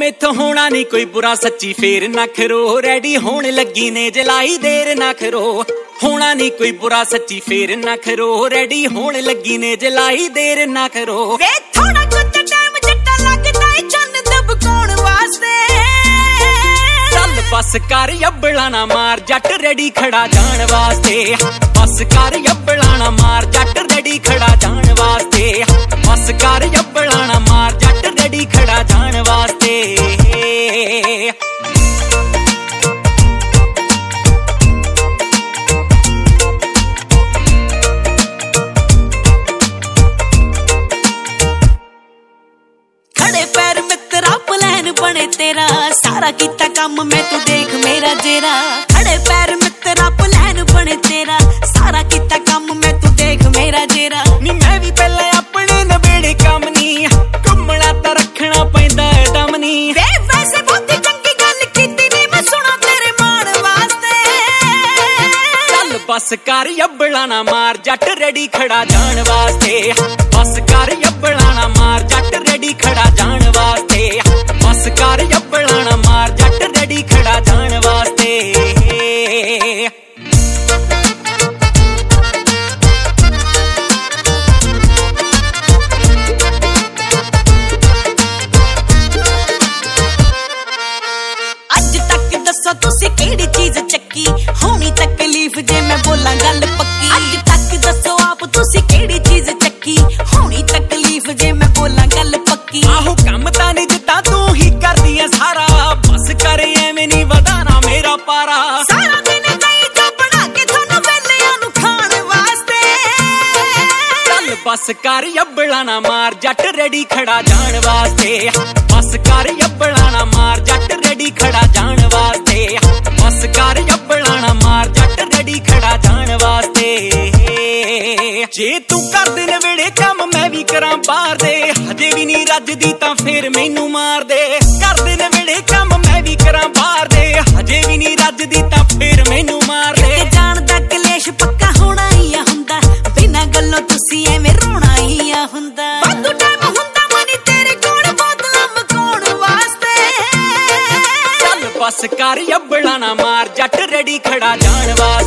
मेथों होना नहीं कोई बुरा सच्ची फेर ना खरो रेडी होने लगी ने जलाई देर ना खरो होना नहीं कोई बुरा सच्ची फेर ना खरो रेडी होने लगी ने जलाई देर ना खरो वे थोड़ा कुछ टाइम जट्टा लगदा है चन्न दबकाउण वास्ते चल बस कर अब्बला ना मार जट रेडी खड़ा जान वास्ते बस कर अब्बला ना मार जट रेडी खड़ा जान वास्ते बस कर अब्बला ना मार जट रेडी खड़ा जान वास्ते खड़े पैर मित्रा प्लान बने तेरा सारा कीता काम मैं तू देख मेरा जेरा खड़े पैर मित्रा प्लान बने तेरा सारा कीता काम मैं तू देख मेरा जेरा नी मैं भी पहले अपने नवेड़े काम नी घुमना तां रखना पैंदा है दम नी वे वैसे बहुत चंगी गल कीती नी मैं सुना तेरे मान वास्ते चल बस कर अब्बला ना मार जट रेडी खड़ा जान वास्ते बस कर अब्बला ना मार जट रेडी खड़ा जान वास्ते बस कर अब्बला ना मार जट रेडी खड़ा जान वास्ते ਅੱਜ ਤੱਕ ਦੱਸੋ ਤੁਸੀਂ ਕਿਹੜੀ ਚੀਜ਼ ਚੱਕੀ ਹੋਣੀ ਤਕਲੀਫ ਜੇ ਮੈਂ ਬੋਲਾਂ ਗੱਲ ਪੱਕੀ ਅੱਜ ਤੱਕ ਦੱਸੋ ਆਪ ਤੁਸੀਂ ਕਿਹੜੀ ਚੀਜ਼ ਚੱਕੀ ਹੋਣੀ ਤਕਲੀਫ ਜੇ ਮੈਂ ਬੋਲਾਂ ਗੱਲ ਪੱਕੀ ਆਹੋ ਕੰਮ ਤਾਂ ਨਹੀਂ ਜਿੱਦਾਂ ਤੂੰ ਹੀ ਕਰਦੀ ਐ ਸਾਰਾ ਬਸ ਕਰ ਐਵੇਂ ਨਹੀਂ ਵਧਾਣਾ ਮੇਰਾ ਪਾਰਾ ਸਾਰਾ ਦਿਨ ਗਈ ਜੋ ਬਣਾ ਕੇ ਤੁਹਾਨੂੰ ਵੇਲਿਆਂ ਨੂੰ ਖਾਣ ਵਾਸਤੇ ਚੱਲ ਬਸ ਕਰ ਅਬਲਾ ਨਾ ਮਾਰ ਜੱਟ ਰੈਡੀ ਖੜਾ ਜਾਣ ਵਾਸਤੇ ਬਸ ਕਰ ਅਬਲਾ ਨਾ ਮਾਰ ਜੱਟ ਰੈਡੀ ਖੜਾ ਜਾਣ ਵਾਸਤੇ ਬਸ ਕਰ ਅਬਲਾ ਨਾ ਮਾਰ ਜੱਟ ਰੈਡੀ ਖੜਾ ਜਾਣ ਵਾਸਤੇ ਜੇ ਤੂੰ ਕਰਦੇ ਨੇ ਵੇੜੇ ਕੰਮ ਮੈਂ ਵੀ ਕਰਾਂ ਬਾਹਰ ਦੇ ਹਜੇ ਵੀ ਨਹੀਂ ਰੱਜਦੀ ਤਾਂ ਫੇਰ ਮੈਨੂੰ ਮਾਰ ਦੇ ਕਰਦੇ ਨੇ ਵੇੜੇ ਕੰਮ ਮੈਂ ਵੀ ਕਰਾਂ ਬਾਹਰ ਦੇ ਹਜੇ ਵੀ ਨਹੀਂ ਰੱਜਦੀ ਤਾਂ ਫੇਰ ਮੈਨੂੰ ਮਾਰ ਦੇ ਜਾਣ ਦਾ ਕਲੇਸ਼ ਪੱਕਾ ਹੋਣਾ ਹੀ ਆ ਹੁੰਦਾ ਬਿਨਾਂ ਗੱਲੋਂ ਤੁਸੀਂ ਐਵੇਂ ਰੋਣਾ ਹੀ ਆ ਹੁੰਦਾ ਵਾਧੂ ਟਾਈਮ ਹੁੰਦਾ ਮਨੀ ਤੇਰੇ ਕੋਲ ਬੋਤਲਾਂ ਮਕਾਉਣ ਵਾਸਤੇ ਚੱਲ ਬਸ ਕਰ ਅਬਲਾ ਨਾ ਮਾਰ ਜੱਟ ਰੈਡੀ ਖੜਾ ਜਾਣ ਵਾਸਤੇ